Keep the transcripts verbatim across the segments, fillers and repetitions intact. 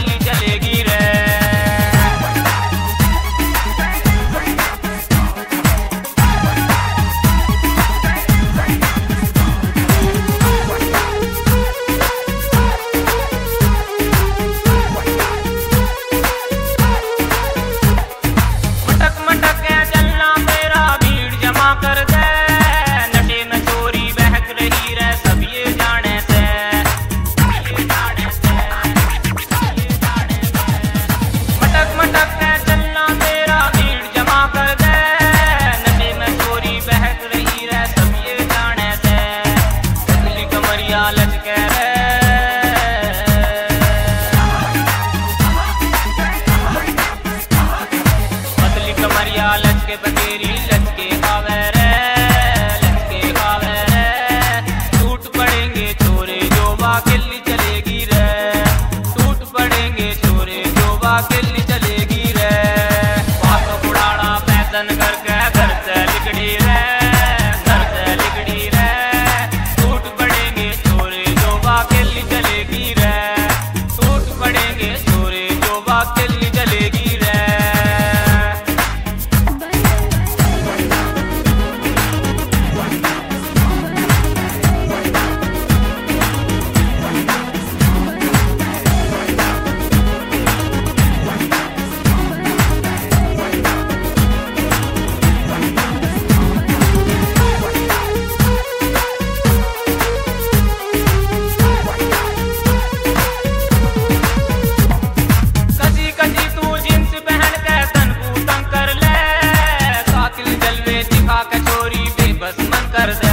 किल्ली चलेगी रे। मटक मटक के चलना मेरा भीड़ जमा कर दे, नशे में चोरी बहक रही रे सब ये जाने से, ये जाने से, ये जाने से। मटक मटक के चलना मेरा भीड़ जमा कर दे, नशे में चोरी बहक रही रे सब ये जाने से। पतली कमरिया लचके रे, पतली कमरिया लचके बतेरी लचके खावे रे, लचके खावे रे। टूट पड़ेंगे छोरे जो बा किल्ली चलेगी रे, टूट पड़ेंगे छोरे जो बा किल्ली चलेगी रे। बात उड़ाना पैदन करके घर से लिकड़ी रे, घर से लिकड़ी रे। टूट पड़ेंगे छोरे जो बा किल्ली चलेगी रे, टूट पड़ेंगे छोरे जो बा किल्ली चलेगी रे। कसी कसी तू जींस पहन के तन को तंग कर ले, कातिल जलवे दिखा के चोरी बेबस मन कर दे।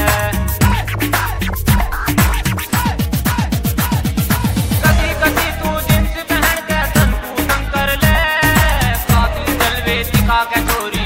कसी कसी तू जींस पहन के तन को तंग कर ले, कातिल जलवे दिखा के चोरी